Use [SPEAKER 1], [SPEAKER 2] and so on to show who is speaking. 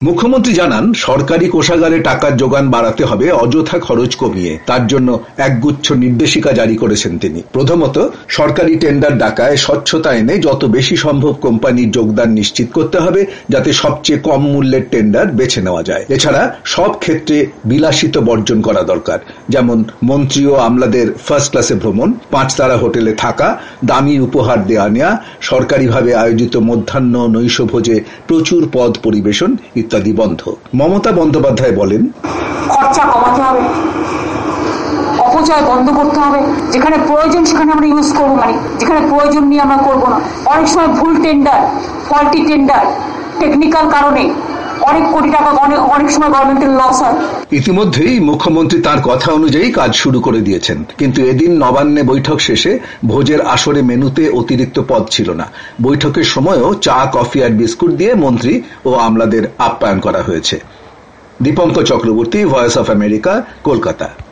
[SPEAKER 1] মুখ্যমন্ত্রী জানান, সরকারি কোষাগারে টাকার যোগান বাড়াতে হবে অযথা খরচ কমিয়ে। তার জন্য একগুচ্ছ নির্দেশিকা জারি করেছেন তিনি। প্রথমত, সরকারি টেন্ডার ডাকায় স্বচ্ছতা এনে যত বেশি সম্ভব কোম্পানির যোগদান নিশ্চিত করতে হবে, যাতে সবচেয়ে কম মূল্যের টেন্ডার বেছে নেওয়া যায়। এছাড়া সব ক্ষেত্রে বিলাসিতা বর্জন করা দরকার, যেমন মন্ত্রী ও আমলাদের ফার্স্ট ক্লাসে ভ্রমণ, 5 তারা হোটেলে থাকা, দামি উপহার দেওয়া নেওয়া, সরকারিভাবে আয়োজিত মধ্যাহ্ন নৈশভোজে প্রচুর পদ পরিবেশন ইত্যাদি বন্ধ। মমতা বন্দ্যোপাধ্যায় বলেন,
[SPEAKER 2] খরচা কমাতে হবে, অপচয় বন্ধ করতে হবে, যেখানে প্রয়োজন সেখানে আমরা ইউজ করবো, মানে যেখানে প্রয়োজন নিয়ে আমরা করবো না। অনেক সময় ভুল টেন্ডার, ফল্টি টেন্ডার, টেকনিক্যাল কারণে অনেক কোটি টাকা অনেক সময় গভর্নমেন্টের লস হয়।
[SPEAKER 1] ইতিমধ্যেই মুখ্যমন্ত্রী তার কথা অনুযায়ী কাজ শুরু করে দিয়েছেন, কিন্তু এদিন নবান্নে বৈঠক শেষে ভোজের আসরে মেনুতে অতিরিক্ত পদ ছিল না। বৈঠকের সময়ও চা, কফি আর বিস্কুট দিয়ে মন্ত্রী ও আমলাদের আপ্যায়ন করা হয়েছে। Dipankar Chakraborty, voice of America, Kolkata.